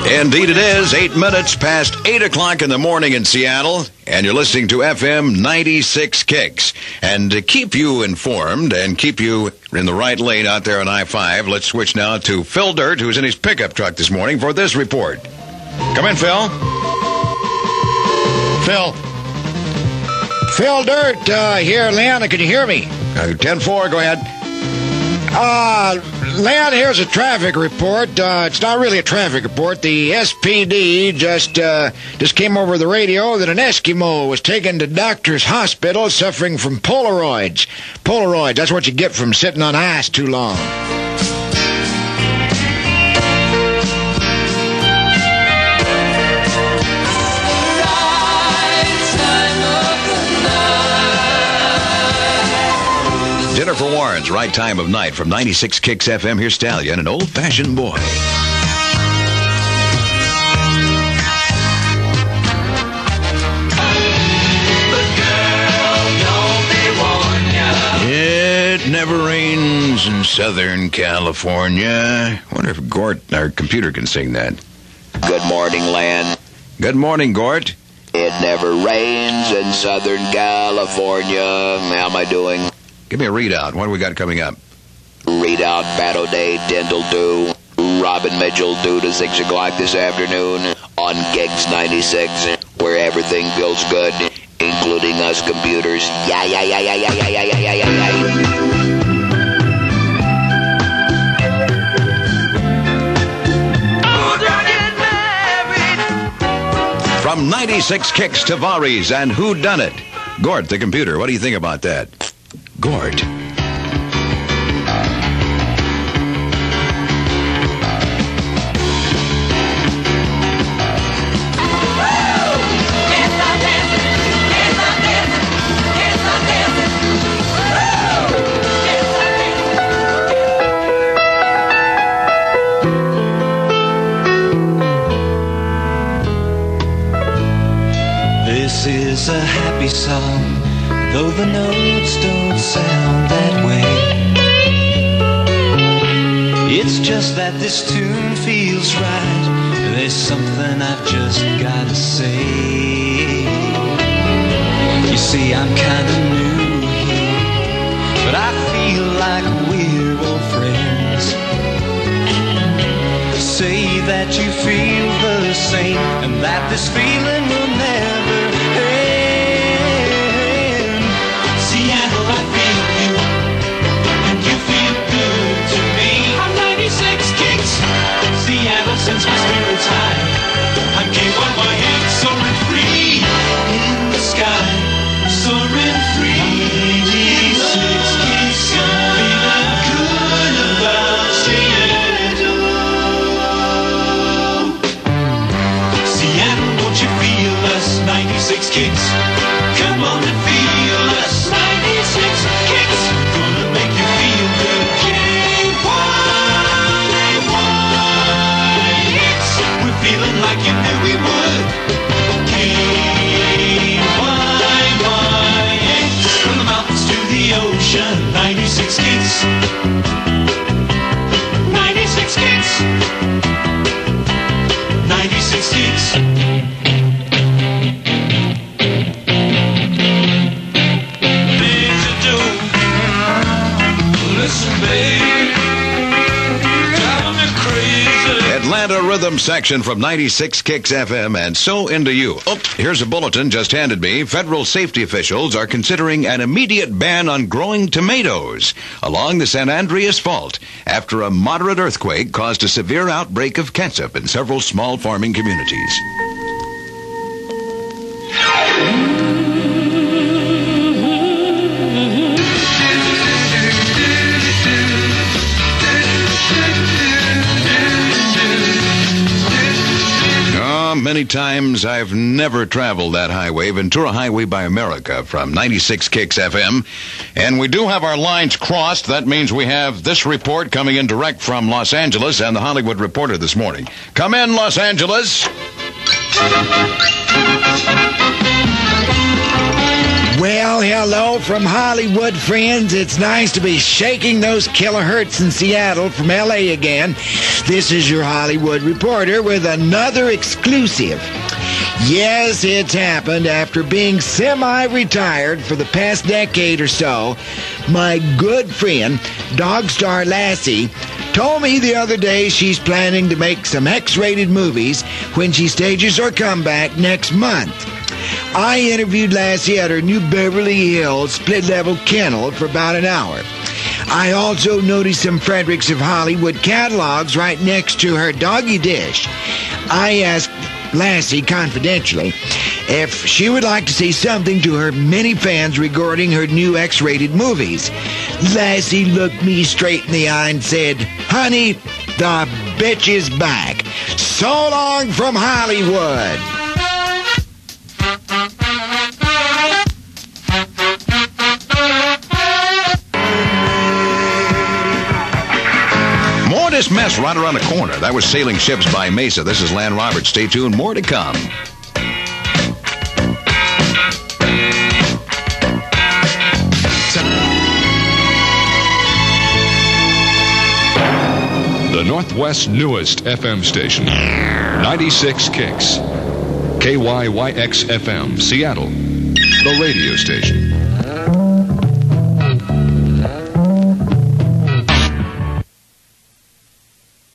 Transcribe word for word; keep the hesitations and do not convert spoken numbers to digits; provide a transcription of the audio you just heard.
Indeed it is, eight minutes past eight o'clock in the morning in Seattle, and you're listening to F M ninety-six Kicks. And to keep you informed and keep you in the right lane out there on I five, let's switch now to Phil Dirt, who's in his pickup truck this morning for this report. Come in, Phil. Phil. Phil Dirt, uh, here, Leanna, can you hear me? Uh, ten four, go ahead. Uh, Leanna, here's a traffic report. Uh, it's not really a traffic report. The S P D just, uh, just came over the radio that an Eskimo was taken to doctor's hospital suffering from Polaroids. Polaroids, that's what you get from sitting on ice too long. Jennifer Warren's Right Time of Night from ninety-six Kicks F M. Here's Stallion, an old-fashioned boy. It never rains in Southern California. I wonder if Gort, our computer, can sing that. Good morning, Lan. Good morning, Gort. It never rains in Southern California. How am I doing? Give me a readout. What do we got coming up? Readout, Battle Day, Dendel do. Robin Mitchell due to six o'clock this afternoon on Gigs ninety-six, where everything feels good, including us computers. Yeah, yeah, yeah, yeah, yeah, yeah, yeah, yeah, yeah, yeah. From ninety-six Kicks to Varis and Who Done It? Gort, the computer, what do you think about that? Gort. This is a happy song, though the notes don't sound that way. It's just that this tune feels right. There's something I've just gotta say. You see, I'm kinda new here, but I feel like we're old friends. Say that you feel the same, and that this feeling will never end. Seattle, I feel you, and you feel good to me. I'm ninety-six Kicks, Seattle sends my spirits high. I'm K Y Y eight, soaring free in the sky, soaring free. ninety-six Kicks, feeling good about Seattle. Seattle, won't you feel us? ninety-six Kicks, come on and feel us. ninety-six Kicks, gonna make you feel good. K Y Y X, we're feeling like you knew we would. K Y Y X, from the mountains to the ocean. ninety-six Kicks, ninety-six Kicks, ninety-six Kicks. Atlanta Rhythm Section from ninety-six Kicks F M, and so into you. Oh, here's a bulletin just handed me. Federal safety officials are considering an immediate ban on growing tomatoes along the San Andreas Fault after a moderate earthquake caused a severe outbreak of catsup in several small farming communities. Many times I've never traveled that highway, Ventura Highway by America, from ninety-six Kicks F M. And we do have our lines crossed. That means we have this report coming in direct from Los Angeles and the Hollywood Reporter this morning. Come in, Los Angeles. Well, hello from Hollywood, friends. It's nice to be shaking those kilohertz in Seattle from L A again. This is your Hollywood reporter with another exclusive. Yes, it's happened. After being semi-retired for the past decade or so, my good friend, dog star Lassie, told me the other day she's planning to make some X-rated movies when she stages her comeback next month. I interviewed Lassie at her new Beverly Hills split-level kennel for about an hour. I also noticed some Fredericks of Hollywood catalogs right next to her doggy dish. I asked Lassie confidentially if she would like to say something to her many fans regarding her new X-rated movies. Lassie looked me straight in the eye and said, "Honey, the bitch is back. So long from Hollywood." More of this mess right around the corner. That was Sailing Ships by Mesa. This is Lan Roberts. Stay tuned. More to come. The Northwest's newest F M station, ninety-six Kicks. K Y Y X F M, Seattle, the radio station.